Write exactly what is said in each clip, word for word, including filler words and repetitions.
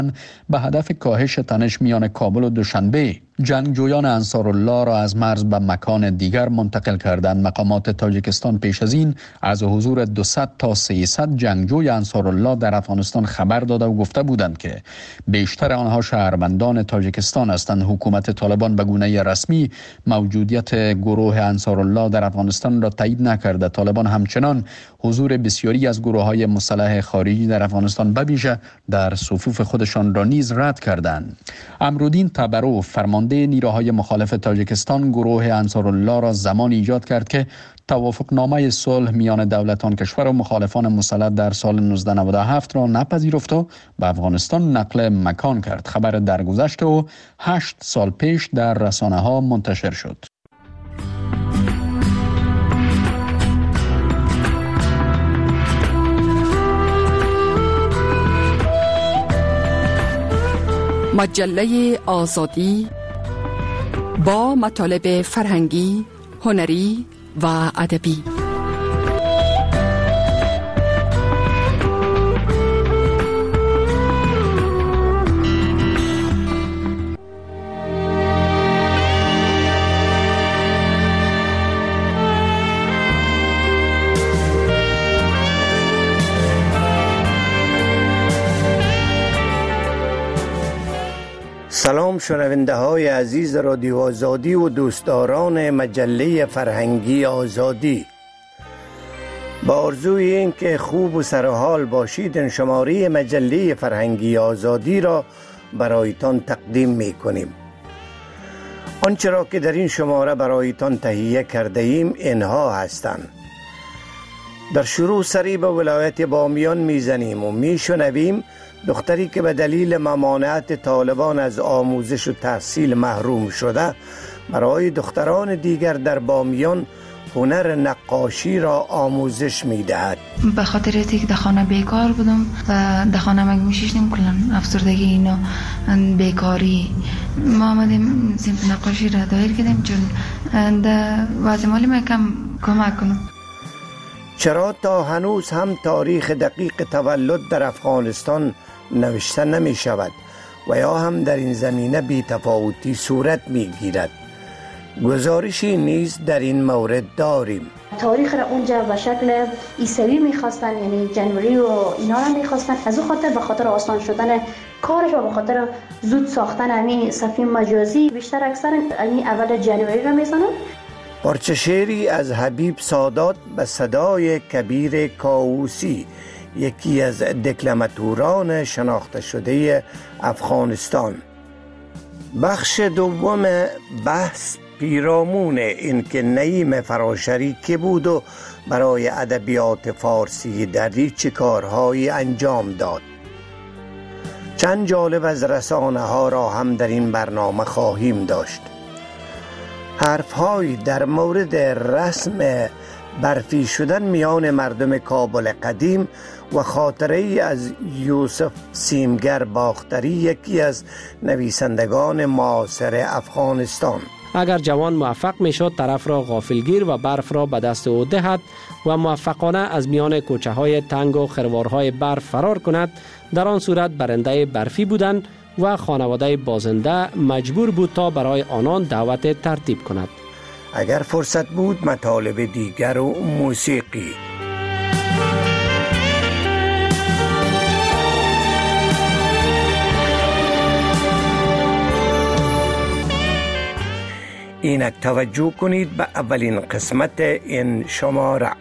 به هدف کاهش تنش میان کابل و دوشنبه. جنگجویان انصارالله را از مرز به مکان دیگر منتقل کردند. مقامات تاجیکستان پیش از این از حضور دویست تا سیصد جنگجوی انصارالله در افغانستان خبر داده و گفته بودند که بیشتر آنها شهروندان تاجیکستان هستند. حکومت طالبان به گونه رسمی موجودیت گروه انصارالله در افغانستان را تایید نکرده. طالبان همچنان حضور بسیاری از گروه‌های مسلح خارجی در افغانستان به ویژه در صفوف خودشان را نیز رد کردند. امرالدین تبرو فرمانده نیروهای مخالف تاجیکستان گروه انصارالله را زمان ایجاد کرد که توافقنامه صلح میان دولتان کشور و مخالفان مسلح در سال نوزده نود و هفت را نپذیرفت و به افغانستان نقل مکان کرد. خبر درگذشت و هشت سال پیش در رسانه ها منتشر شد. مجله آزادی با مطالب فرهنگی، هنری و ادبی. سلام شنونده های عزیز رادیو آزادی و دوستداران مجله فرهنگی آزادی. با آرزوی این که خوب و سرحال باشید، این شماره مجله فرهنگی آزادی را برایتان تقدیم می کنیم. آنچه را که در این شماره برایتان تهیه کرده ایم اینها هستند. در شروع سری به ولایت بامیان میزنیم و میشنویم دختری که به دلیل ممانعت طالبان از آموزش و تحصیل محروم شده برای دختران دیگر در بامیان هنر نقاشی را آموزش میدهد. به خاطر اینکه در خانه بیکار بودم و در خانه مگه میشیشتیم کلن افسردگی اینا بیکاری، ما آمدیم صنف نقاشی را دایر کردیم چون در وضع مالی ما کم کمک کنم. چرا تا هنوز هم تاریخ دقیق تولد در افغانستان نوشته نمی شود و یا هم در این زمینه بی تفاوتی صورت می گیرد؟ گزارشی نیز در این مورد داریم. تاریخ را اونجا به شکل عیسوی میخواستن، یعنی جنوری و اینا را میخواستن، از اون خاطر به خاطر آسان شدن کارش و به خاطر زود ساختن همین صفحه مجازی بیشتر اکثر همین اول جنوری را میزنن. پارچه شعری از حبیب سادات به صدای کبیر کاووسی، یکی از دکلماتوران شناخته شده افغانستان. بخش دوم بحث پیرامون این که نعیم فراشری که بود و برای ادبیات فارسی دری چه کارهایی انجام داد. چند جالب از رسانه ها را هم در این برنامه خواهیم داشت. حرف‌هایی در مورد رسم برفی شدن میان مردم کابل قدیم و خاطره از یوسف سیمگر باختری، یکی از نویسندگان معاصر افغانستان. اگر جوان موفق میشد طرف را غافلگیر و برف را به دست او دهد و موفقانه از میان کوچه های تنگ و خروارهای برف فرار کند، در آن صورت برنده برفی بودند و خانواده بازنده مجبور بود تا برای آنان دعوت ترتیب کند. اگر فرصت بود مطالب دیگر و موسیقی. اینک توجه کنید به اولین قسمت این شماره.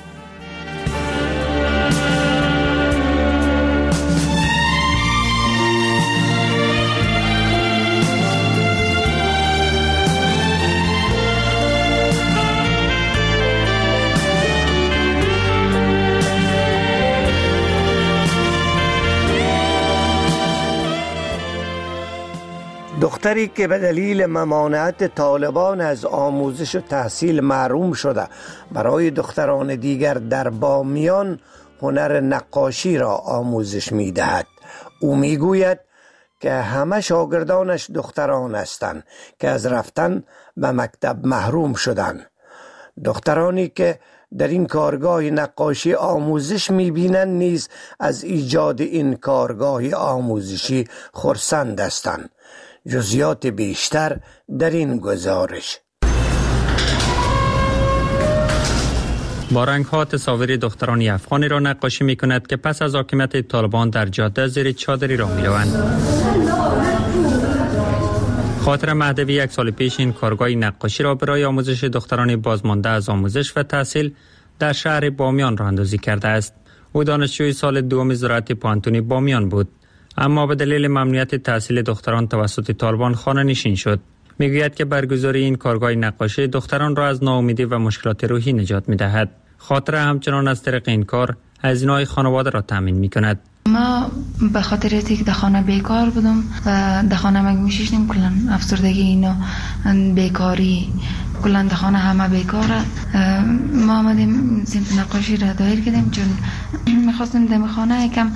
دختری که به دلیل ممانعت طالبان از آموزش و تحصیل محروم شده برای دختران دیگر در بامیان هنر نقاشی را آموزش می دهد. او می گوید که همه شاگردانش دختران هستند که از رفتن به مکتب محروم شدند. دخترانی که در این کارگاه نقاشی آموزش می‌بینند نیز از ایجاد این کارگاه آموزشی خرسند هستند. جزئیات بیشتر در این گزارش. با رنگ‌ها تصاویر دخترانی افغانی را نقاشی می‌کند که پس از حاکمیت طالبان در جاده زیر چادری راه می‌روند. خاطر مهدوی یک سال پیش این کارگاه نقاشی را برای آموزش دختران بازمانده از آموزش و تحصیل در شهر بامیان راه اندازی کرده است. او دانشجوی سال دوم زراعت پوهنتون بامیان بود، اما به دلیل ممنوعیت تحصیل دختران توسط طالبان خانه نشین شد. میگوید که برگزاری این کارگاه نقاشی دختران را از ناامیدی و مشکلات روحی نجات می‌دهد. خاطر همچنان از طریق این کار هزینه‌های خانواده را تامین می‌کند. ما به خاطر اینکه در خانه بیکار بودم و در خانه مگه میشیشتیم کلن افسردگی اینا بیکاری کلن در خانه همه بیکاره. ما آمدیم صنف نقاشی را دایر کردیم چون میخواستیم در خانه یکم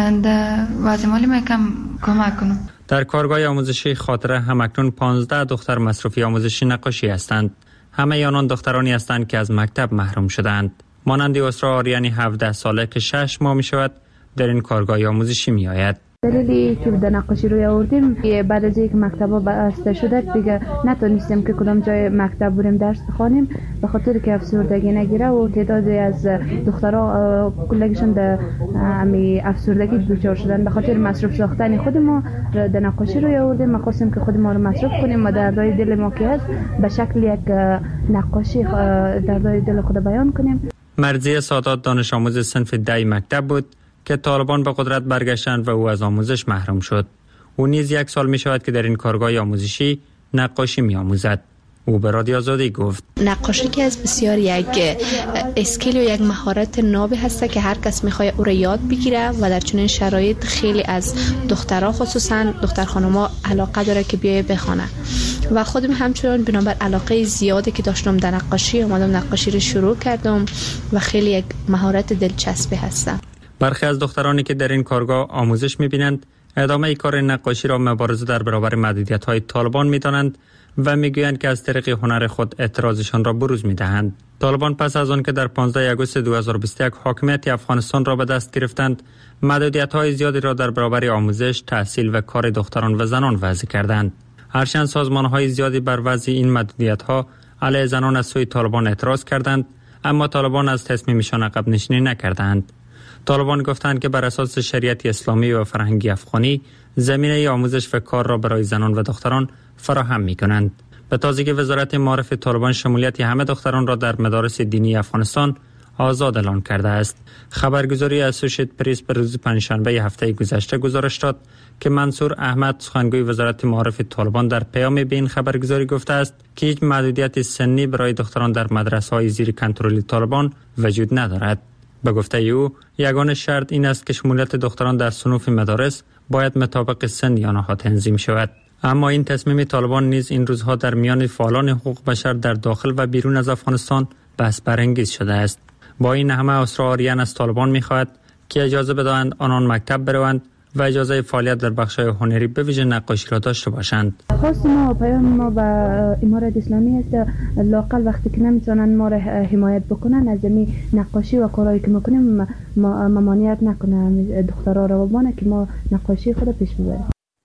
در وضع مالی ما یکم کمک کنم. در کارگاه آموزشی خاطره همکنون پانزده دختر مصروفی آموزشی نقاشی هستند. همه آنان دخترانی هستند که از مکتب محروم شدند. مانند اسرا آریانی هفده ساله که شش ماه می شود در این کارگاه آموزشی می آید. دلیلی که به نقاشی روی آوردیم بعد از اینکه مکتب‌ها بسته شده دیگه نتونستیم که کدام جای مکتب بریم درس بخوانیم به خاطر که افسردگی نگیره و تعدادی از دخترها کلگیشون در امی افسردگی دچار شدن. به خاطر مصرف ساختن خود ما در نقاشی روی آوردیم. ما خواستیم که خود ما رو مصرف کنیم و دردهای دل ما که هست به شکل یک نقاشی دردهای دل خود بیان کنیم. مرضیه سادات دانش آموز صنف ده مکتب بود که طالبان به قدرت برگشتند و او از آموزش محروم شد. او نیز یک سال می شود که در این کارگاه آموزشی نقاشی می آموزد. او به رادیو آزادی گفت نقاشی که از بسیار یک اسکیل و یک مهارت نابی هسته که هر کس میخواد او را یاد بگیره و در چنین شرایط خیلی از دخترها خصوصا دختر خانوما علاقه داره که بیای بخونه و خودم همچنان بنابر علاقه زیادی که داشتم در نقاشی اومدم نقاشی رو شروع کردم و خیلی یک مهارت دلچسبی هسته. برخی از دخترانی که در این کارگاه آموزش می‌بینند ادامه ای کار نقاشی را مبارزه در برابر محدودیت‌های طالبان می‌دانند و می‌گویند که از طریق هنر خود اعتراضشان را بروز می‌دهند. طالبان پس از آن که در پانزده آگوست دو هزار و بیست و یک حاکمیت افغانستان را به دست گرفتند، محدودیت‌های زیادی را در برابر آموزش، تحصیل و کار دختران و زنان وضع کردند. هرچند سازمان‌های زیادی بر وضع این محدودیت‌ها علیه زنان از سوی طالبان اعتراض کردند، اما طالبان از تصمیمشان عقب نشینی نکردند. طالبان گفتند که بر اساس شریعت اسلامی و فرهنگی افغانی زمینه آموزش و کار را برای زنان و دختران فراهم می کنند. به تازگی وزارت معارف طالبان شمولیت همه دختران را در مدارس دینی افغانستان آزاد اعلام کرده است. خبرگزاری اسوشییت پریس به روز پنجشنبه هفته گذشته گزارش داد که منصور احمد سخنگوی وزارت معارف طالبان در پیام به این خبرگزاری گفته است که هیچ محدودیت سنی برای دختران در مدرسه‌های زیر کنترل طالبان وجود ندارد. به گفته او یگانه شرط این است که شمولیت دختران در صنوف مدارس باید مطابق سن آنها تنظیم شود. اما این تصمیم طالبان نیز این روزها در میان فعالان حقوق بشر در داخل و بیرون از افغانستان بحث برانگیز شده است. با این همه اسرا آریان از طالبان می‌خواهد که اجازه بدهند آنان مکتب بروند و اجازه فعالیت در بخش‌های هنری به ویژه نقاشی را داشته باشند. خواست ما و پیام ما به امارت اسلامی است لاقل وقتی که نمیتونن ما را حمایت بکنن از این نقاشی و کارهایی که میکنیم ممانعت نکنه دخترها را بانه که ما نقاشی خود پیش ببریم.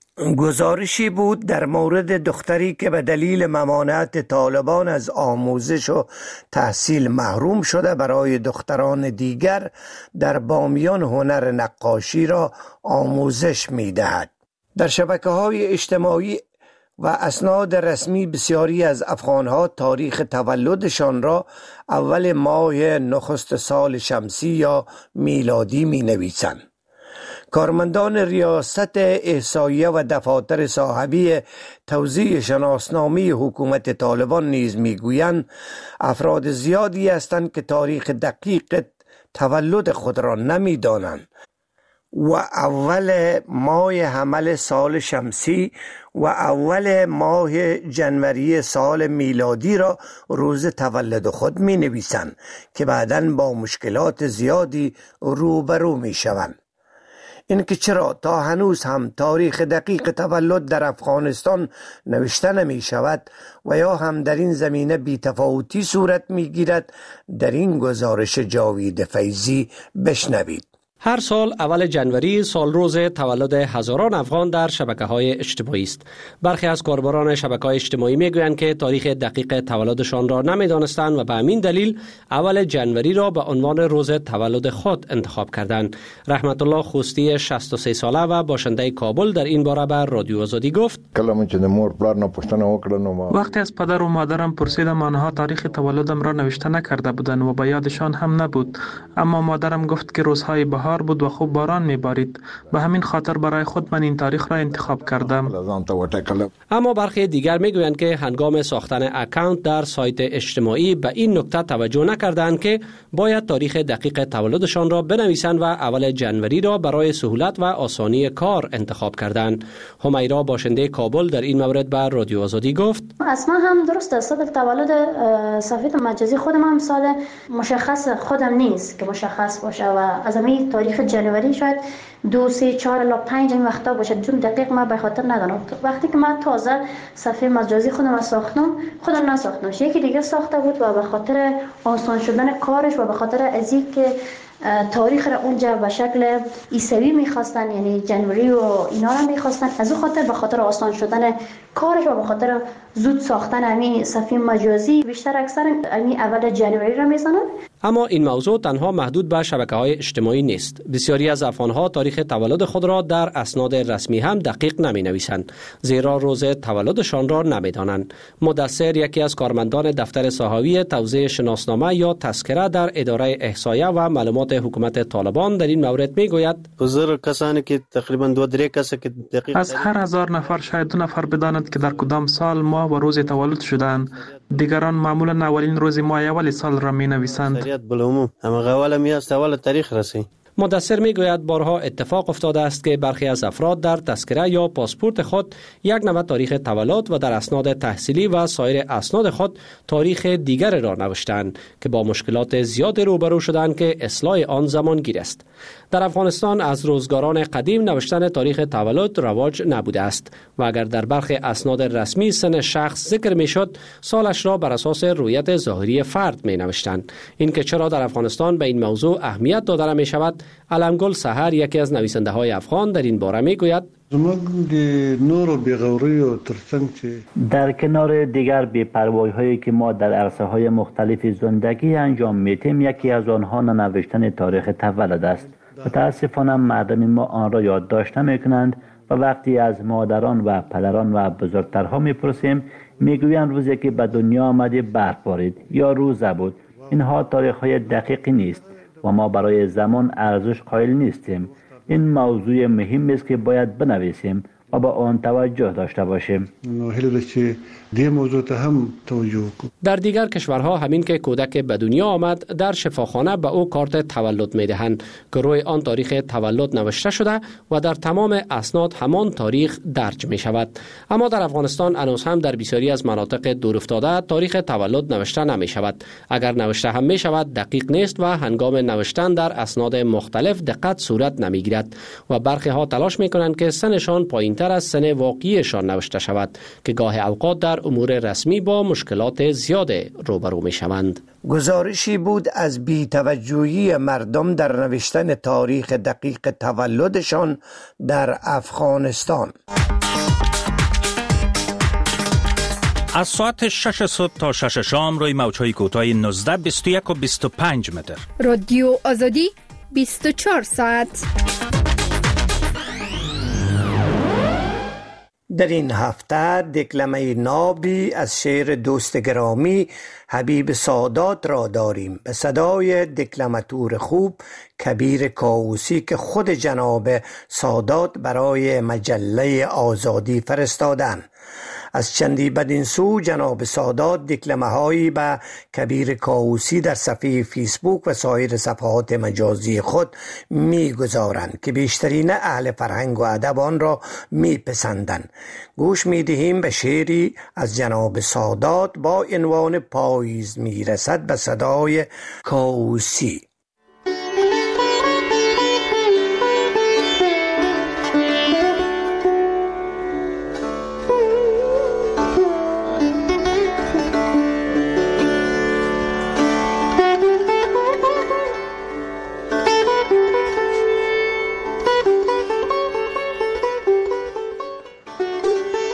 گزارشی بود در مورد دختری که به دلیل ممانعت طالبان از آموزش و تحصیل محروم شده برای دختران دیگر در بامیان هنر نقاشی را آموزش می دهد. در شبکه‌های اجتماعی و اسناد رسمی بسیاری از افغانها تاریخ تولدشان را اول ماه نخست سال شمسی یا میلادی می نویسند. کارمندان ریاست احصایه و دفاتر صاحبی توزیع شناسنامه حکومت طالبان نیز میگویند افراد زیادی هستند که تاریخ دقیق تولد خود را نمیدانند و اول ماه حمل سال شمسی و اول ماه جنوری سال میلادی را روز تولد خود می نویسند که بعداً با مشکلات زیادی روبرو می شوند. اینکه چرا تا هنوز هم تاریخ دقیق تولد در افغانستان نوشته نمی شود و یا هم در این زمینه بی‌تفاوتی صورت می گیرد، در این گزارش جاوید فیضی بشنوید. هر سال اول جنوری سال روز تولد هزاران افغان در شبکه‌های اجتماعی است. برخی از کاربران شبکه‌های اجتماعی میگویند که تاریخ دقیق تولدشان را نمی‌دانستند و به همین دلیل اول جنوری را به عنوان روز تولد خود انتخاب کردند. رحمت الله خوستی شصت و سه ساله و باشنده کابل در این باره به رادیو آزادی گفت: وقتی از پدر و مادرم پرسیدم، آنها تاریخ تولدم را نوشته نکرده بودند و به یادشان هم نبود، اما مادرم گفت که روزهای بهار بود و خوب باران میبارید، به همین خاطر برای خود من این تاریخ را انتخاب کردم. اما برخی دیگر میگویند که هنگام ساختن اکانت در سایت اجتماعی به این نکته توجه نکردند که باید تاریخ دقیق تولدشان را بنویسند و اول جنوری را برای سهولت و آسانی کار انتخاب کردند. همیرا باشنده کابل در این مورد به رادیو آزادی گفت: اصلا هم درست است. صادق تولد صفحه مجازی خودم هم سال مشخص خودم نیست که مشخص باشه و از همین تاریخ جنوری شاید دو سه چهار الی پنج این وقتا باشه، چون دقیق ما به خاطر ندارم. وقتی که من تازه صفحه مجازی خودم ساختم، خودم نساختم، یکی دیگه ساخته بود و به خاطر آسان شدن کارش و به خاطر از اینکه تاریخ را اونجا به شکل عیسوی میخواستن، یعنی جنوری و اینا را میخواستن، از اون خاطر به خاطر آسان شدن کارش و به خاطر زود ساختن همین صفحه مجازی بیشتر اکثر همین اول جنوری را میزنن. اما این موضوع تنها محدود به شبکه‌های اجتماعی نیست. بسیاری از افغان‌ها تاریخ تولد خود را در اسناد رسمی هم دقیق نمی‌نویسند، زیرا روز تولدشان را نمی‌دانند. مدثر، یکی از کارمندان دفتر ساحوی توزیع شناسنامه یا تذکره در اداره احصایه و معلومات حکومت طالبان در این مورد می‌گوید: حضور کسانی که تقریباً دو درې کس که دقیق از هر هزار نفر شاید دو نفر بدانند که در کدام سال ماه و روز تولد شدند. دیگران معمولا اولین روز ماه اول سال را می‌نویسند. بالعموم همه اول میاست اول تاریخ رسی. مدثر میگوید بارها اتفاق افتاده است که برخی از افراد در تذکره یا پاسپورت خود یک نوع تاریخ تولد و در اسناد تحصیلی و سایر اسناد خود تاریخ دیگر را نوشتند که با مشکلات زیاد روبرو شدند که اصلاح آن زمانگیر است. در افغانستان از روزگاران قدیم نوشتن تاریخ تولد رواج نبوده است و اگر در برخی اسناد رسمی سن شخص ذکر میشد، سالش را بر اساس رویت ظاهری فرد می نوشتند. این که چرا در افغانستان به این موضوع اهمیت داده نمی شود، علمگل سحر، یکی از نویسنده های افغان، در این باره می گوید: در کنار دیگر بی‌پروایی هایی که ما در عرصه های مختلف زندگی انجام میتیم، یکی از آنها ننوشتن تاریخ تولد است. متاسفانه مردم ما آن را یادداشت نمی‌کنند و وقتی از مادران و پدران و بزرگترها میپرسیم، میگویند روزی که به دنیا آمدی برف بارید یا روزه بود. اینها تاریخ های دقیقی نیست و ما برای زمان ارزش قائل نیستیم. این موضوع مهم است که باید بنویسیم و با آن توجه داشته باشیم. در دیگر کشورها همین که کودک به دنیا آمد، در شفاخانه به او کارت تولد میدهند که روی آن تاریخ تولد نوشته شده و در تمام اسناد همان تاریخ درج می شود. اما در افغانستان هنوز هم در بسیاری از مناطق دورافتاده تاریخ تولد نوشته نمی شود. اگر نوشته هم می شود دقیق نیست و هنگام نوشتن در اسناد مختلف دقت صورت نمی گیرد و برخی ها تلاش می کنند که سنشان پایین تر از سن واقعیشان نوشته شود که گاه اوقات در امور رسمی با مشکلات زیاد روبرو می شوند. گزارشی بود از بی‌توجهی مردم در نوشتن تاریخ دقیق تولدشان در افغانستان. از ساعت شش صبح تا شش شام روی موج‌های کوتاه نوزده، بیست و یک و بیست و پنج متر. رادیو آزادی بیست و چهار ساعت. در این هفته دکلمه نابی از شعر دوست گرامی حبیب سادات را داریم به صدای دکلماتور خوب کبیر کاووسی که خود جناب سادات برای مجله آزادی فرستادن. از چندی بدین سو جناب سادات دکلمه هایی به کبیر کاووسی در صفحه فیسبوک و سایر صفحات مجازی خود می گذارند که بیشترین اهل فرهنگ و ادب آن را می پسندند. گوش می دهیم به شعری از جناب سادات با عنوان پاییز می رسد به صدای کاووسی.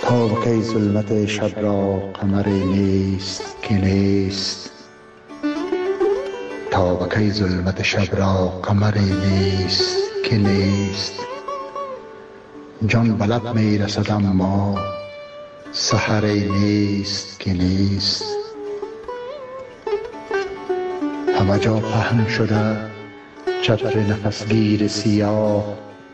تا کی ظلمت شب را قمر نیست که نیست، تا کی ظلمت شب را قمر نیست که نیست. جان به لب می رسد اما سحر نیست که نیست. همه جا پهن شده چتر نفسگیر سیاه،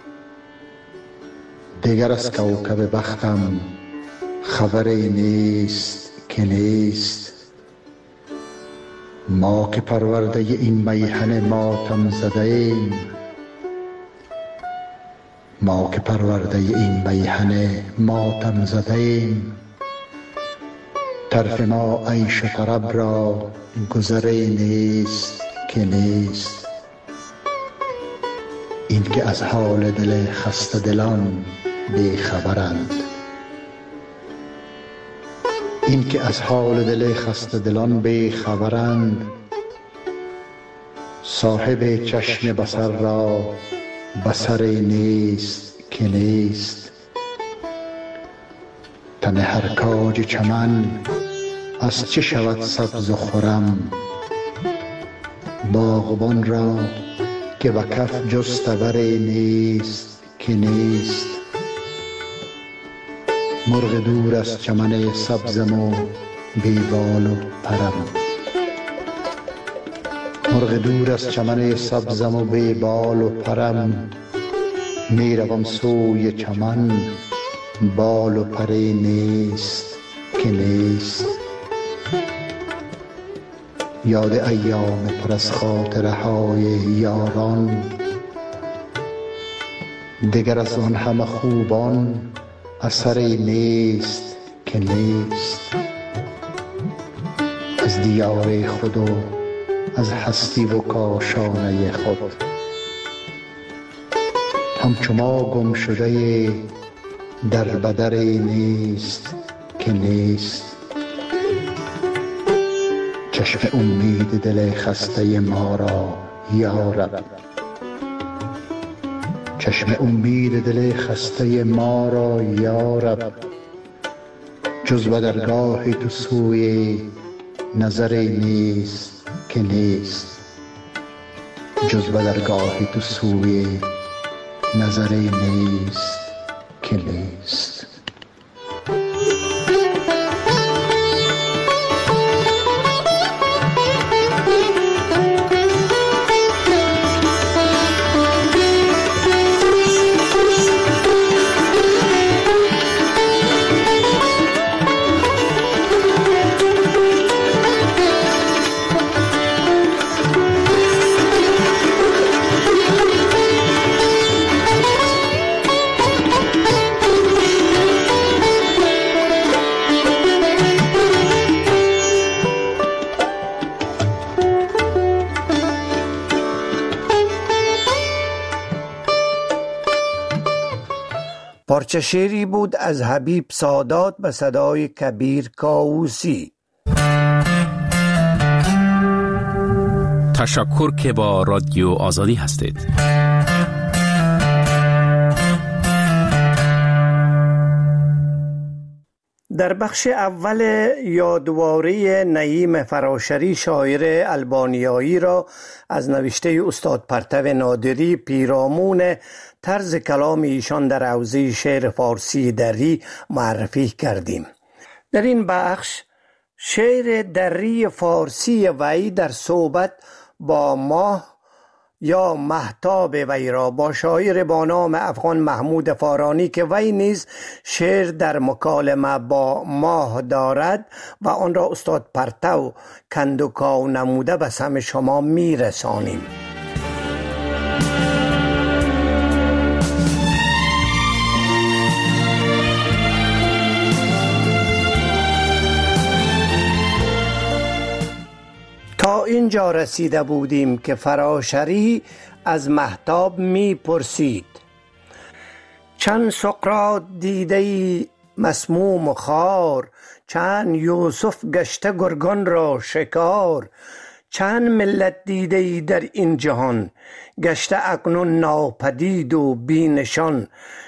دیگر از کوکب بختم خبری نیست که نیست. ما که پرورده این میهن ماتم زده ایم، ما که پرورده این میهن ماتم زده ایم، طرف ما عیش طرب را گذری نیست که نیست. این که از حال دل خسته دلان بی خبرند، این که از حال دل خسته دلان بی خبرند، صاحب چشم بصر را بصری نیست که نیست. تن هر کاج چمن از چه شود سبز و خرم، باغبان را که به کف جستوری نیست که نیست. مرغ دور از چمن سبزم و بی بال و پرم، مرغ دور از چمن سبزم و بی بال و پرم، می روم سوی چمن بال و پری نیست که نیست. یاد ایام پر از خاطره های یاران، دیگر از آن همه خوبان اثری نیست که نیست. از دیار خود و از هستی و کاشانه خود، همچو ما گم شده در بدری نیست که نیست. چشم امید دل خسته ما را یارب، چشم امید دل خسته ما را یارب، جز به درگاه تو سوی نظری نیست که نیست. جز به درگاه تو سوی نظری نیست که نیست. پارچه شعری بود از حبیب سادات به صدای کبیر کاووسی. تشکر که با رادیو آزادی هستید. در بخش اول یادواری نعیم فراشری شاعر البانیایی را از نوشته استاد پرتو نادری پیرامون طرز کلام ایشان در حوزه شعر فارسی دری معرفی کردیم. در این بخش شعر دری فارسی وی در صحبت با ماه یا مهتاب وی را با شاعر با نام افغان محمود فارانی که وی نیز شعر در مکالمه با ماه دارد و آن را استاد پرتو کندوکاو نموده به سمع شما می رسانیم. تا اینجا رسیده بودیم که فراشری از مهتاب می پرسید: چند سقراط دیده مسموم و خار، چند یوسف گشته گرگان را شکار، چند ملت دیده در این جهان گشته اکنون ناپدید و بی نشان،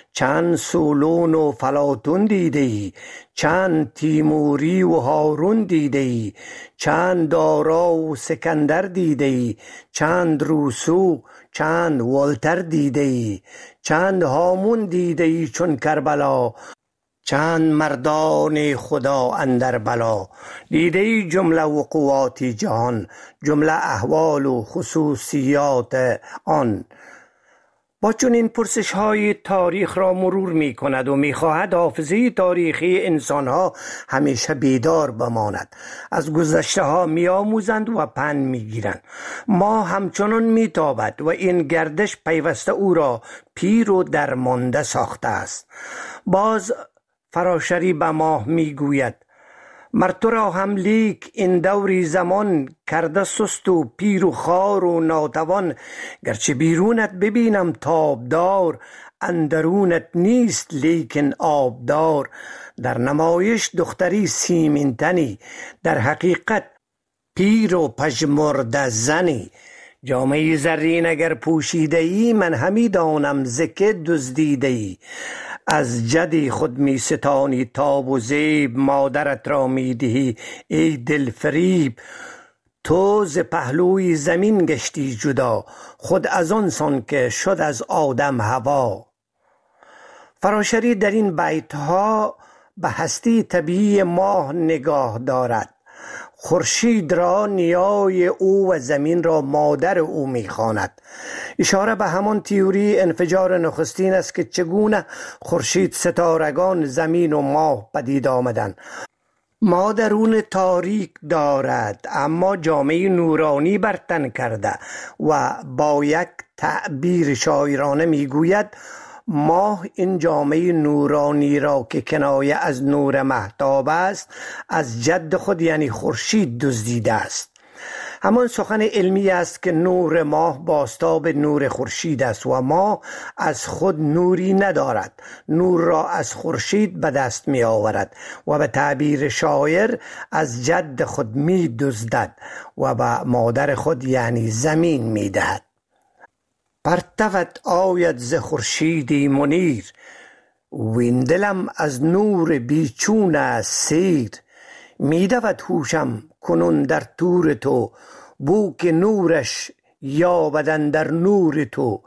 چند سولون و فلاطون دیده ای، چند تیموری و هارون دیده ای، چند دارا و سکندر دیده ای، چند روسو، چند والتر دیده ای، چند هامون دیده ای چون کربلا، چند مردان خدا اندر بلا. دیده ای جمله وقوعات جهان، جمله احوال و خصوصیات آن. با چون این پرسش های تاریخ را مرور می کند و می خواهد حافظه تاریخی انسان ها همیشه بیدار بماند. از گذشته ها می آموزند و پند می گیرند. ما همچنان می تابد و این گردش پیوسته او را پیر و درمانده ساخته است. باز فراشری به ماه می گوید مر تو را هم لیک این دوری زمان کرده سست و پیر و خار و ناتوان. گرچه بیرونت ببینم تابدار، اندرونت نیست لیکن آبدار. در نمایش دختری سیمین تنی، در حقیقت پیر و پژمرده زنی. جامعه زرین اگر پوشیده ای، من همی دانم زکه دزدیده ای. از جدی خود می ستانی تاب و زیب، مادرت را می دهی ای دل فریب. تو ز پهلوی زمین گشتی جدا، خود از آن سان که شد از آدم هوا. فراشری در این بیتها به هستی طبیعی ماه نگاه دارد. خورشید را نیای او و زمین را مادر او می‌خواند. اشاره به همان تئوری انفجار نخستین است که چگونه خورشید، ستارگان، زمین و ماه پدید آمدند. ما درون تاریک دارد اما جامعه نورانی بر تن کرده و با یک تعبیر شاعرانه میگوید ماه این جامعه نورانی را که کنایه از نور مهتاب است از جد خود یعنی خورشید دزدیده است. همان سخن علمی است که نور ماه بازتاب نور خورشید است و ماه از خود نوری ندارد، نور را از خورشید به دست می آورد و به تعبیر شاعر از جد خود می دزدد و به مادر خود یعنی زمین می دهد. پرتوت آید ز خورشیدی منیر، وین دلم از نور بیچون سیر. می دود هوشم کنون در تور تو، بو که نورش یابدن در نور تو.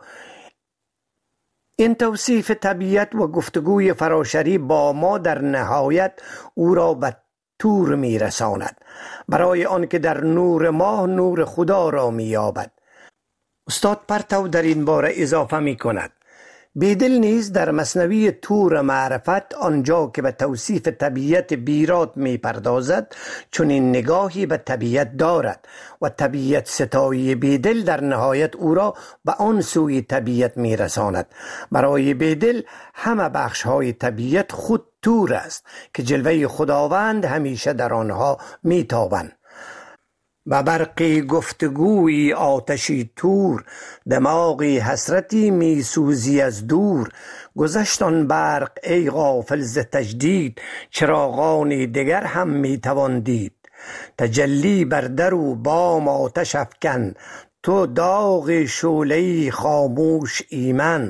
این توصیف طبیعت و گفتگوی فراشری با ما در نهایت او را به تور می رساند، برای آن که در نور ماه نور خدا را می یابد. استاد پرتو در این باره اضافه می کند بیدل نیز در مثنوی تور معرفت آنجا که به توصیف طبیعت بیرات می پردازد چون این نگاهی به طبیعت دارد و طبیعت ستایی بیدل در نهایت او را به آن سوی طبیعت می رساند. برای بیدل همه بخش های طبیعت خود تور است که جلوه خداوند همیشه در آنها می تابند. و برقی گفتگوی آتشی تور، دماغی حسرتی می سوزی از دور. گذشتان برق ای غافل ز تجدید، چراغانی دگر هم می توان دید. تجلی بر در و بام آتش افکن، تو داغ شعله‌ای خاموش ایمن.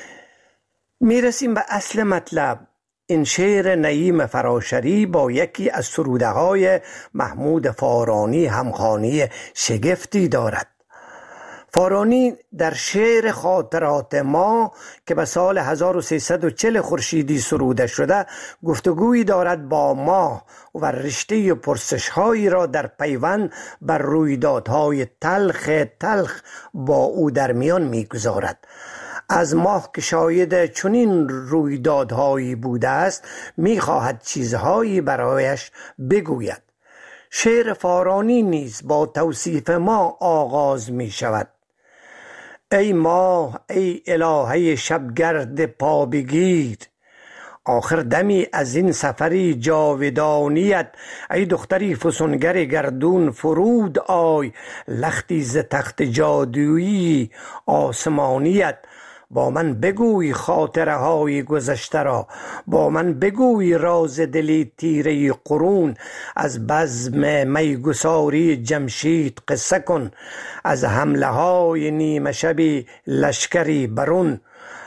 می رسیم به اصل مطلب. این شعر نعیم فراشری با یکی از سروده های محمود فارانی همخوانی شگفتی دارد. فارانی در شعر خاطرات ما که به سال هزار و سیصد و چهل خورشیدی سروده شده گفتگویی دارد با ماه و رشته پرسش‌هایی را در پیوند بر رویدادهای تلخ تلخ با او در میان می‌گذارد. از ماه که شاید چنین رویدادهایی بوده است میخواهد چیزهایی برایش بگوید. شعر فارانی نیز با توصیف ما آغاز می شود. ای ماه ای الهه شبگرد پا بگیر، آخر دمی از این سفری جاودانیت. ای دختری فسونگر گردون فرود آی، لختی ز تخت جادویی آسمانیت. با من بگوی خاطره های گذشته را، با من بگوی راز دلی تیره قرون. از بزم میگساری جمشید قصه کن، از حمله های نیمه شبی لشکری برون.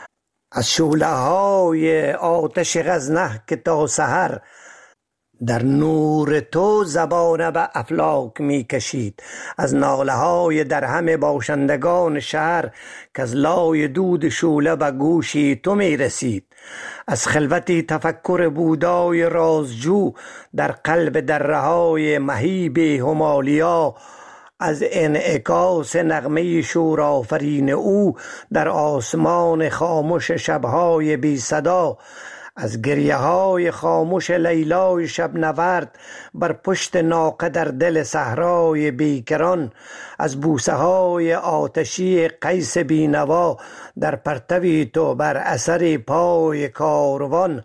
از شعله های آتش غزنه که تا سحر در نور تو زبانه به افلاک می کشید، از ناله های در همه باشندگان شهر که از لای دود شعله به گوشی تو می رسید، از خلوتی تفکر بودای رازجو در قلب دره های مهیب همالیا، از انعکاس نغمه شورآفرین او در آسمان خاموش شبهای بی صدا، از گریه های خاموش لیلای شب نورد بر پشت ناقه در دل صحرای بیکران، از بوسه های آتشی قیس بینوا در پرتوی تو بر اثر پای کاروان.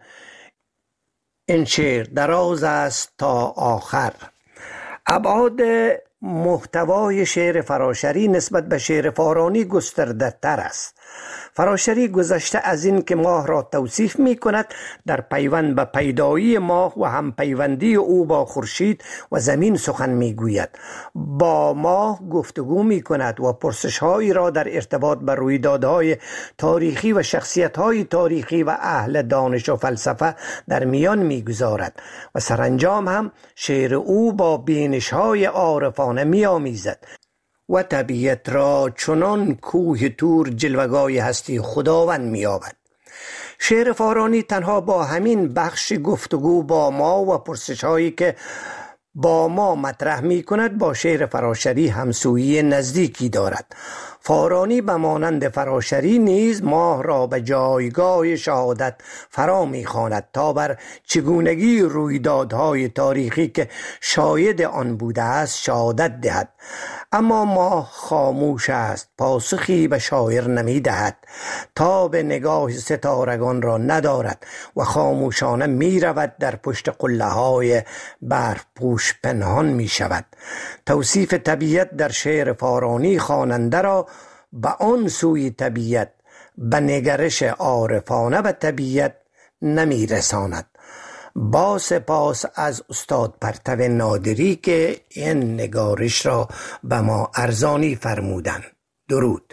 این شعر دراز است تا آخر. ابعاد محتوای شعر فراشری نسبت به شعر فارانی گسترده تر است. فراشری گذشته از این که ماه را توصیف می کند، در پیوند به پیدایی ماه و هم پیوندی او با خورشید و زمین سخن می گوید. با ماه گفتگو می کند و پرسش هایی را در ارتباط به رویدادهای تاریخی و شخصیت های تاریخی و اهل دانش و فلسفه در میان می گذارد و سرانجام هم شعر او با بینش های عارفانه می آمیزد و طبیعت را چنان کوه تور جلوگاه هستی خداوند می‌یابد. شعر فارانی تنها با همین بخش گفتگو با ما و پرسش هایی که با ما مطرح می کند با شعر فراشری همسویی نزدیکی دارد. فارانی به مانند فراشری نیز ماه را به جایگاه شهادت فرا می‌خواند تا بر چگونگی رویدادهای تاریخی که شاهد آن بوده است شهادت دهد. اما ماه خاموش است، پاسخی به شاعر نمی دهد، تا به نگاه ستارگان را ندارد و خاموشانه می رود در پشت قله های برف پوش پنهان می شود. توصیف طبیعت در شعر فارانی خواننده را به آن سوی طبیعت، به نگرش عارفانه به طبیعت نمی رساند. با سپاس از استاد پرتو نادری که این نگارش را به ما ارزانی فرمودند. درود.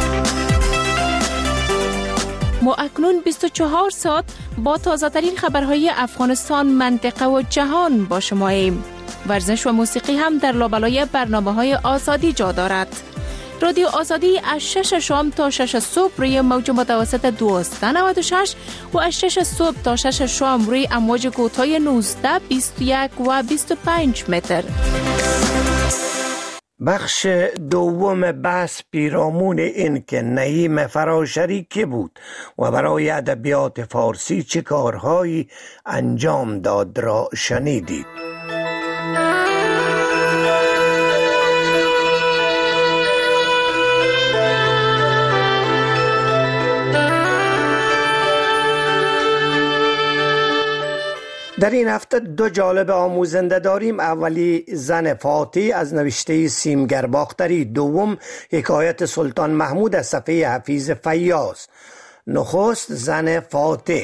ما اکنون بیست و چهار ساعت با تازه ترین خبرهای افغانستان، منطقه و جهان با شما ایم. ورزش و موسیقی هم در لابلای برنامه های آزادی جا دارد. رادیو آزادی از شش شام تا شش صبح روی موج متوسط دویست و نود و شش و از شش صبح تا شش شام روی امواج کوتاه نوزده، بیست و یک و بیست و پنج متر. بخش دوم بحث پیرامون این که نعیم فراشری که بود و برای ادبیات فارسی چه کارهایی انجام داد را شنیدید. در این هفته دو جالب آموزنده داریم. اولی زن فاتح از نوشته سیمگر باختری، دوم حکایت سلطان محمود از صفحه حفیظ فیاض. نخست زن فاتح.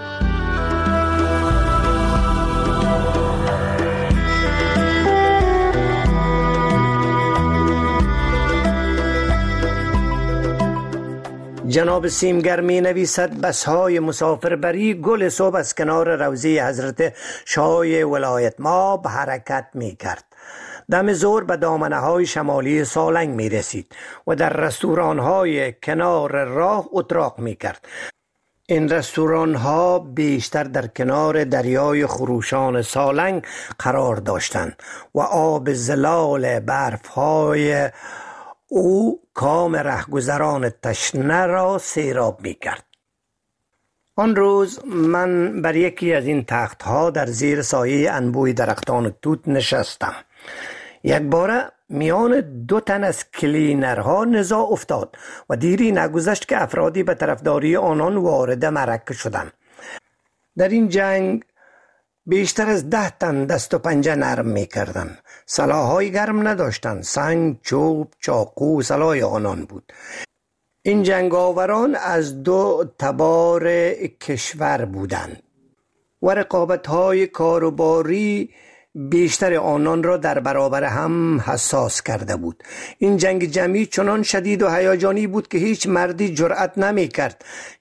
جناب سیمگر می نویسد بسهای مسافربری گل صبح از کنار روضه حضرت شاه ولایت ما به حرکت می کرد. دم ظهر به دامنه های شمالی سالنگ می رسید و در رستوران های کنار راه اتراق می کرد. این رستوران ها بیشتر در کنار دریای خروشان سالنگ قرار داشتند و آب زلال برف های او کام رهگذران تشنه را سیراب می کرد. آن روز من بر یکی از این تخت ها در زیر سایه انبوی درختان توت نشستم. یک باره میان دو تن از کلینرها نزاع افتاد و دیری نگذشت که افرادی به طرفداری آنان وارد معرکه شدند. در این جنگ بیشتر از ده تن دست و پنجه نرم می کردن. سلاح‌های گرم نداشتند. سنگ، چوب، چاقو سلاح آنان بود. این جنگاوران از دو تبار کشور بودند و رقابت‌های کاروباری بیشتر آنان را در برابر هم حساس کرده بود. این جنگ جمعی چنان شدید و هیجانی بود که هیچ مردی جرأت نمی کرد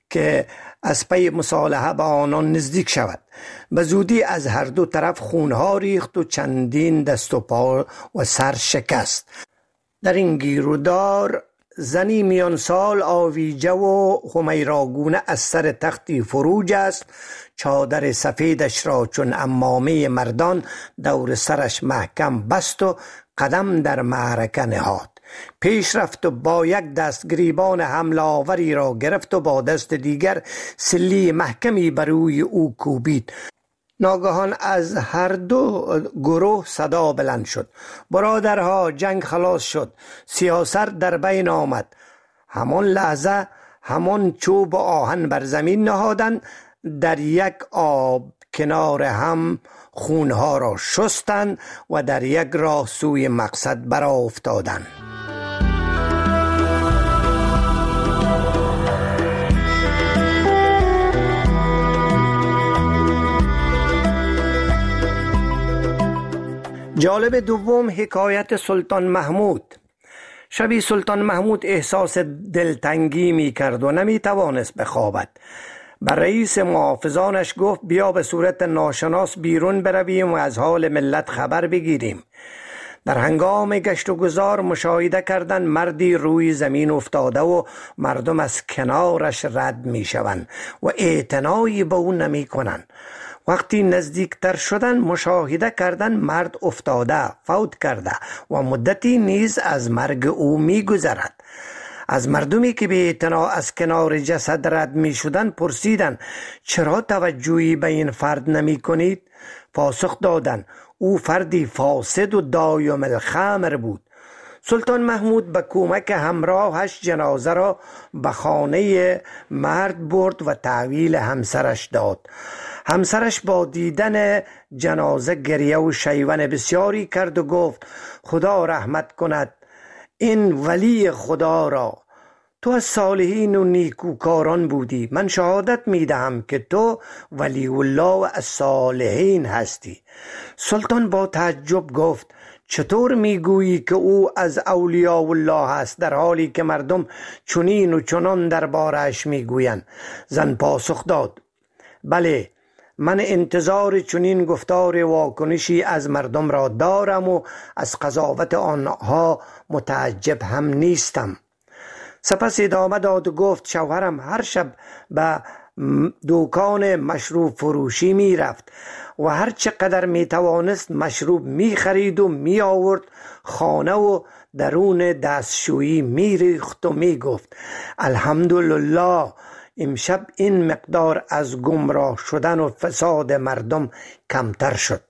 که از پی مصالحه با آنان نزدیک شود. به زودی از هر دو طرف خونها ریخت و چندین دست و پا و سر شکست. در این گیرودار زنی میان سال آویجه و همیراگونه از سر تختی فروج است، چادر سفیدش را چون عمامه مردان دور سرش محکم بست و قدم در معرکه نهاد. پیش رفت و با یک دست گریبان حمله آوری را گرفت و با دست دیگر سلی محکمی بر روی او کوبید. ناگهان از هر دو گروه صدا بلند شد: برادرها، جنگ خلاص شد، سیاست در بین آمد. همان لحظه همان چوب و آهن بر زمین نهادند، در یک آب کنار هم خونها را شستند و در یک راه سوی مقصد برآ افتادند. جالب دوم، حکایت سلطان محمود. شبی سلطان محمود احساس دلتنگی می کرد و نمی توانست بخوابد. بر رئیس محافظانش گفت بیا به صورت ناشناس بیرون برویم و از حال ملت خبر بگیریم. در هنگام گشت و گذار مشاهده کردند مردی روی زمین افتاده و مردم از کنارش رد می شوند و اعتنایی به او نمی کنند. وقتی نزدیکتر شدن مشاهده کردن مرد افتاده، فوت کرده و مدتی نیز از مرگ او می گذرد. از مردمی که به اعتنا از کنار جسد رد می شدن پرسیدن چرا توجهی به این فرد نمی کنید؟ پاسخ دادند او فردی فاسد و دایم الخمر بود. سلطان محمود به کمک همراهش جنازه را به خانه مرد برد و تحویل همسرش داد. همسرش با دیدن جنازه گریه و شیون بسیاری کرد و گفت خدا رحمت کند این ولی خدا را. تو از صالحین و نیکوکاران بودی. من شهادت می دهم که تو ولی الله و از صالحین هستی. سلطان با تعجب گفت چطور میگویی که او از اولیاء الله است در حالی که مردم چنین و چنان دربارش میگویند؟ زن پاسخ داد بله، من انتظار چنین گفتار واکنشی از مردم را دارم و از قضاوت آنها متعجب هم نیستم. سپس ادامه داد و گفت شوهرم هر شب به دکان مشروب فروشی می رفت و هر چقدر می توانست مشروب می خرید و می آورد خانه و درون دستشویی می ریخت و می گفت الحمدلله امشب این مقدار از گمراه شدن و فساد مردم کمتر شد.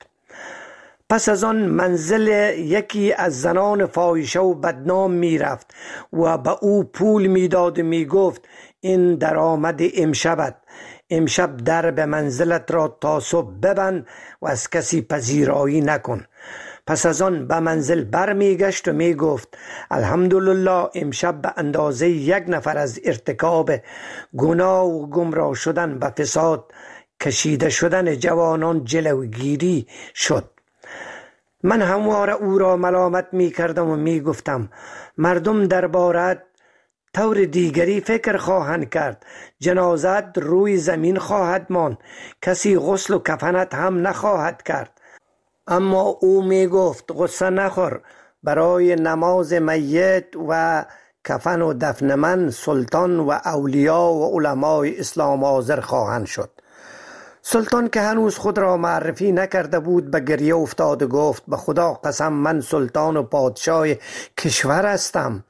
پس از آن منزل یکی از زنان فاحشه و بدنام می رفت و به او پول می داد و می گفت این درآمد امشبت، امشب در به منزلت را تا صبح ببند و از کسی پذیرایی نکن. پس از آن به منزل بر می گشت و می گفت الحمدلله امشب به اندازه یک نفر از ارتکاب گناه و گمراه شدن به فساد کشیده شدن جوانان جلوگیری شد. من همواره او را ملامت می کردم و می گفتم مردم دربارت طور دیگری فکر خواهند کرد، جنازت روی زمین خواهد ماند، کسی غسل و کفنت هم نخواهد کرد. اما او می گفت غصه نخور، برای نماز میت و کفن و دفن من سلطان و اولیاء و علمای اسلام حاضر خواهند شد. سلطان که هنوز خود را معرفی نکرده بود به گریه افتاد و گفت به خدا قسم من سلطان و پادشاه کشور هستم.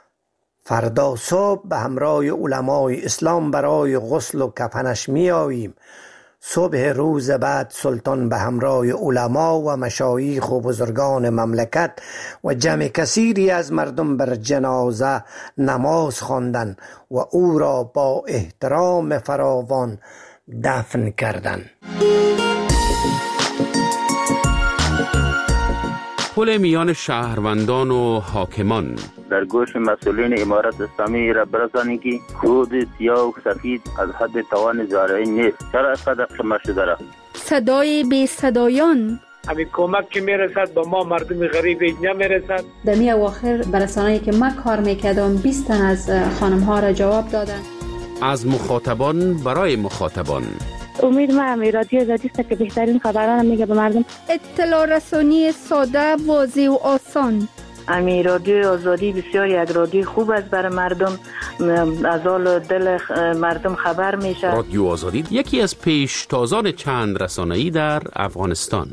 فردا صبح به همراه علمای اسلام برای غسل و کفنش می آییم. صبح روز بعد سلطان به همراه علما و مشایخ و بزرگان مملکت و جمع کثیری از مردم بر جنازه نماز خواندند و او را با احترام فراوان دفن کردند. پل میان شهروندان و حاکمان. در گوش مسئولین امارت اسلامی را برسانید که خود سیاه و سفید از حد توان زارعین نیست. چرا اینقدر قمه شده را؟ صدای بی صدایان. همین کمک که میرسد به ما مردم غریب نمیرسد. در می اواخر برسانه‌ای که ما کار میکردم بیست تن از خانم ها را جواب دادن. از مخاطبان برای مخاطبان. امید ما هم رادیو آزادی است که بهترین خبران میگه به مردم. اطلاع رسانی ساده، واضح و آسان. امی رادیو آزادی بسیار یک رادیو خوب است برای مردم، از حال دل مردم خبر میشه. رادیو آزادی یکی از پیشتازان چند رسانه‌ای در افغانستان.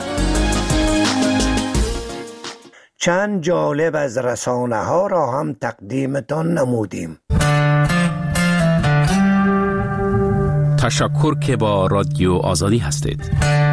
چند جالب از رسانه ها را هم تقدیمتان نمودیم. تشکر که با رادیو آزادی هستید.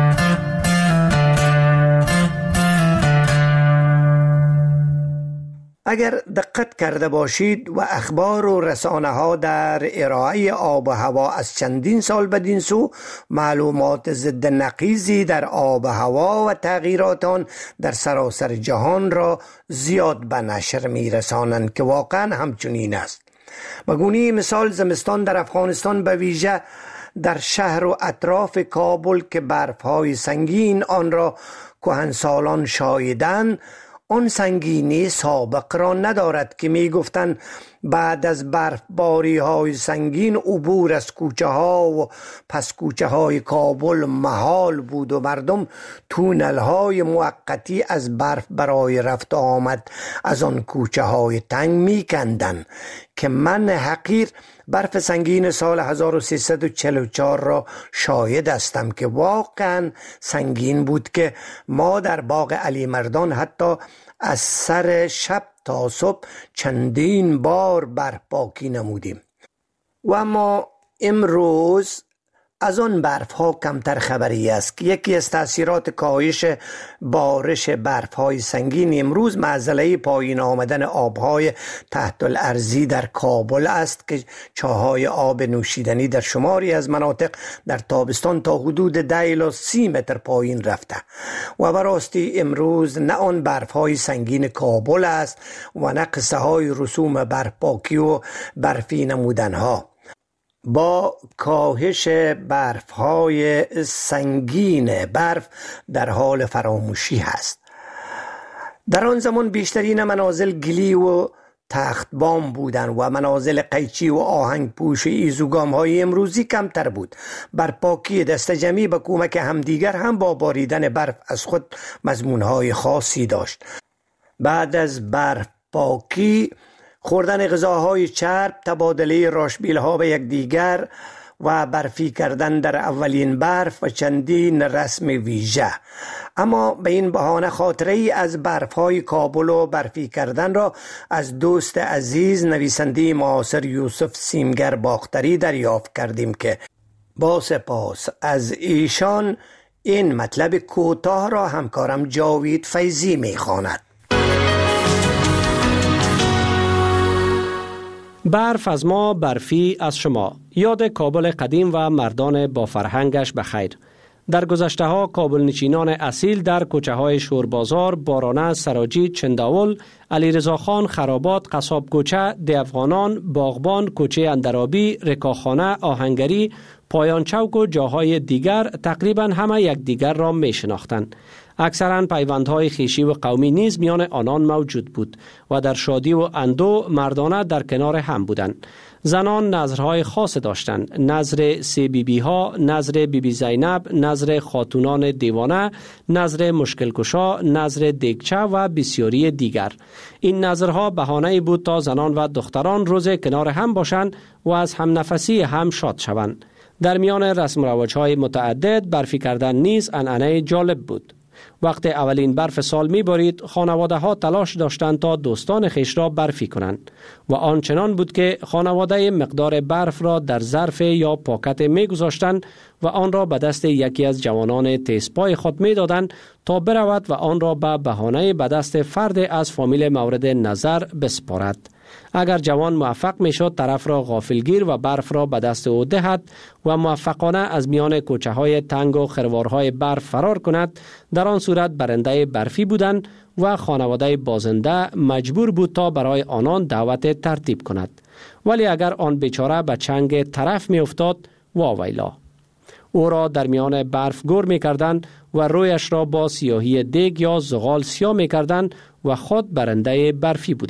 اگر دقت کرده باشید و اخبار و رسانه ها در ارائه آب و هوا از چندین سال بدین سو معلومات ضد نقیضی در آب و هوا و تغییرات آن در سراسر جهان را زیاد به نشر می رسانند که واقعا همچنین است. بگونه مثال زمستان در افغانستان به ویژه در شهر و اطراف کابل که برف‌های سنگین آن را کهنسالان شاهدند، آن سنگینی سابق را ندارد که می گفتند بعد از برفباری های سنگین عبور از کوچه ها و پس کوچه های کابل محال بود و مردم تونل های موقتی از برف برای رفت آمد از آن کوچه های تنگ می کندن که من حقیر برف سنگین سال هزار و سیصد و چهل و چهار را شاهد هستم که واقعا سنگین بود که ما در باغ علی مردان حتی از سر شب تا صبح چندین بار برف پاکی نمودیم. و اما امروز از آن برف ها کمتر خبری است که یکی از تأثیرات کاهش بارش برف های سنگین امروز معضله پایین آمدن آبهای تحت الارضی در کابل است که چاهای آب نوشیدنی در شماری از مناطق در تابستان تا حدود ده الی سی متر پایین رفته و براستی امروز نه آن برف های سنگین کابل است و نه قصه های رسوم برف پاکی و برفی نمودن ها. با کاهش برف‌های سنگین برف در حال فراموشی هست. در آن زمان بیشترین منازل گلی و تخت بام بودند و منازل قیچی و آهنگ پوش ایزوگام های امروزی کمتر بود. برپاکی دست جمعی به کمک همدیگر هم با باریدن برف از خود مضمون های خاصی داشت. بعد از برف پاکی خوردن غذاهای چرب، تبادله راشبیل ها به یکدیگر و برفی کردن در اولین برف و چندین رسم ویژه. اما به این بهانه خاطره ای از برف های کابل و برفی کردن را از دوست عزیز نویسنده معاصر یوسف سیمگر باختری دریافت کردیم که با سپاس از ایشان این مطلب کوتاه را همکارم جاوید فیضی می خواند. برف از ما، برفی از شما. یاد کابل قدیم و مردان با فرهنگش بخیر. در گذشته ها کابل نشینان اصیل در کوچه های شوربازار، بارانه، سراجی، چنداول، علی رضا خان، خرابات، قصاب کوچه، ده افغانان، باغبان، کوچه اندرابی، رکاخانه، آهنگری، پایان چوک و جاهای دیگر تقریبا همه یک دیگر را می شناختند. اکثرا پیوندهای خیشی و قومی نیز میان آنان موجود بود و در شادی و اندو مردانه در کنار هم بودند. زنان نظرهای خاص داشتند، نظر سی بی بی ها، نظر بی بی زینب، نظر خاتونان دیوانه، نظر مشکل کشا، نظر دیگچه و بسیاری دیگر. این نظرها بهانه‌ای بود تا زنان و دختران روز کنار هم باشند و از هم نفسی هم شاد شوند. در میان رسم و رواج‌های متعدد برفی کردن نیز عنعنه جالب بود. وقت اولین برف سال می بارید، خانواده ها تلاش داشتند تا دوستان خیش را برفی کنند و آنچنان بود که خانواده مقدار برف را در ظرف یا پاکت می گذاشتند و آن را به دست یکی از جوانان تیزپای خود می دادند تا برود و آن را به بهانه به دست فرد از فامیل مورد نظر بسپارد. اگر جوان موفق می شد طرف را غافلگیر و برف را به دست او دهد و موفقانه از میان کوچه های تنگ و خروارهای برف فرار کند، در آن صورت برنده برفی بودند و خانواده بازنده مجبور بود تا برای آنان دعوت ترتیب کند. ولی اگر آن بیچاره به چنگ طرف می افتاد، واویلا. او را در میان برف گور می کردند و رویش را با سیاهی دیگ یا زغال سیاه می کردند و خود برنده برفی بودند.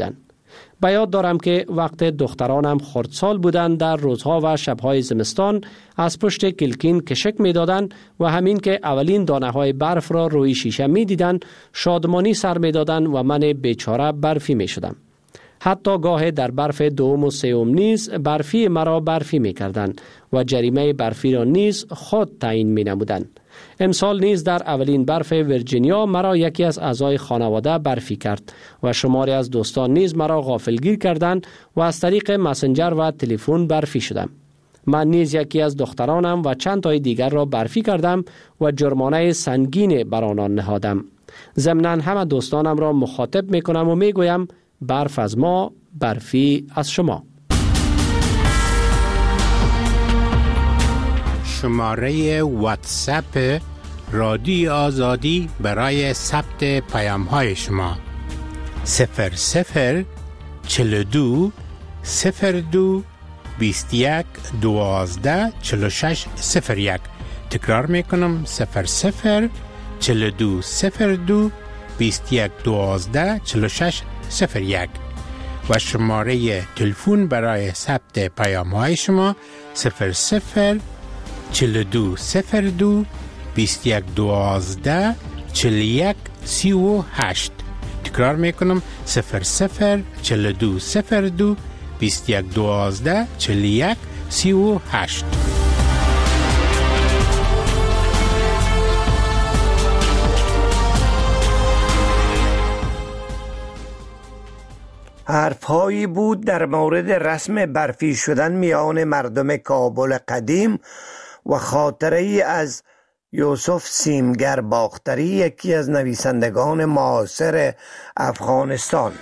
به یاد دارم که وقت دخترانم خردسال بودند در روزها و شبهای زمستان از پشت کلکین کشک می دادند و همین که اولین دانه های برف را روی شیشه می دیدند شادمانی سر می دادند و من بیچاره برفی می شدم. حتی گاه در برف دوم و سوم نیز برفی مرا برفی می کردند و جریمه برفی را نیز خود تعیین می نمودند. امسال نیز در اولین برف ویرجینیا مرا یکی از اعضای خانواده برفی کرد و شماری از دوستان نیز مرا غافلگیر کردند و از طریق مسنجر و تلفن برفی شدم. من نیز یکی از دخترانم و چند تای دیگر را برفی کردم و جرمانه سنگین بر آنان نهادم. ضمناً همه دوستانم را مخاطب می کنم و می گویم برف از ما، برفی از شما. شماره واتساپ رادیو آزادی برای ثبت پیام های شما صفر صفر چهل و دو صفر دو بیست و یک دوازده چهل و شش صفر یک. تکرار میکنم صفر صفر چهل و دو صفر دو بیست و یک دوازده چهل و شش صفر یک و شماره تلفن برای ثبت پیام های شما صفر صفر چهل و دو صفر دو بیست و یک دوازده چهل و یک سی و هشت. تکرار میکنم صفر صفر چهل و دو صفر دو بیست و یک دوازده چهل و یک سی و هشت. حرفهایی بود در مورد رسم برفی شدن میان مردم کابل قدیم و خاطره‌ای از یوسف سیمگر باختری، یکی از نویسندگان معاصر افغانستان.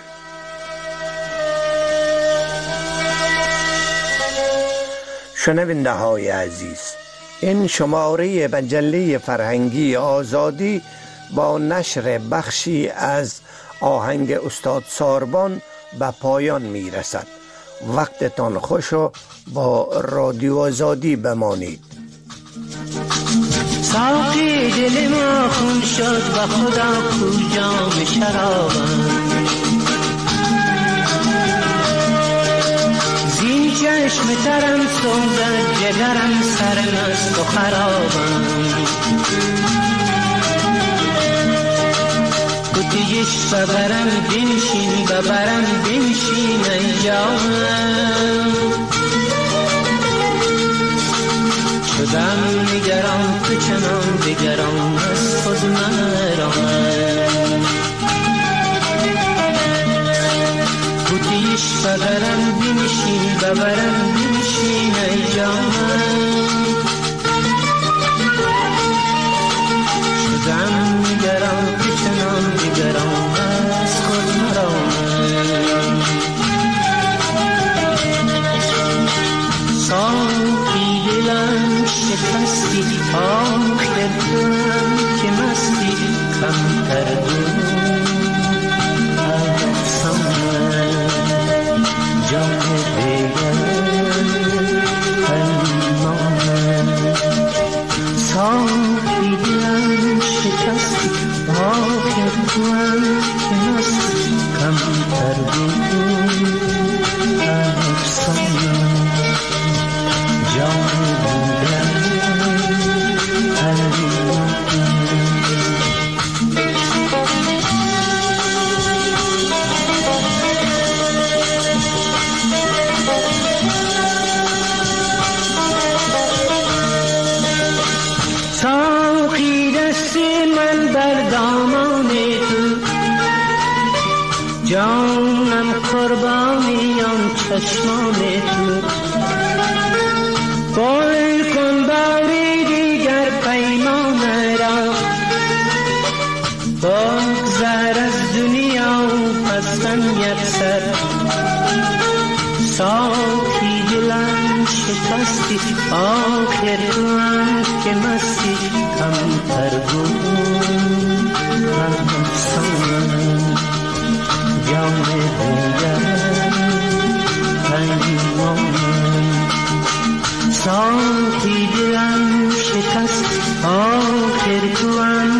شنونده های عزیز، این شماره مجله فرهنگی آزادی با نشر بخشی از آهنگ استاد ساربان به پایان می رسد. وقتتان خوش و با رادیو آزادی بمانید. ساقی دل ما خون شد و خدا کجام شرابم، زین چشم ترم سوزد جگرم سرمست و خرابم، کتیش ببرم بنشین ببرم بنشین اینجام، شدم نگران تو چنان دگران از خود مرامم، کتیش ببرم بنشین ببرم بنشین اینجام، شدم نگران تو چنان دگران از خود مرامم. ساقی دلم شکستی آخر دلم که مستی کمتر دون افسانه جان دیگر پنهانه، ساقی دلم شکستی آخر دلم که مستی کمتر دون افسانه جان ساقی دست من بر دامان تو، جانم قربانی آن چشمان تو، قول کن باری دیگر پیمان را، بگذر از دنیا پستن یک سر، ساقی دلم شکستی آخر من که مستی کمتر بود افسانه جام دیگر پیمانه، ساقی دلم شکست آخر تو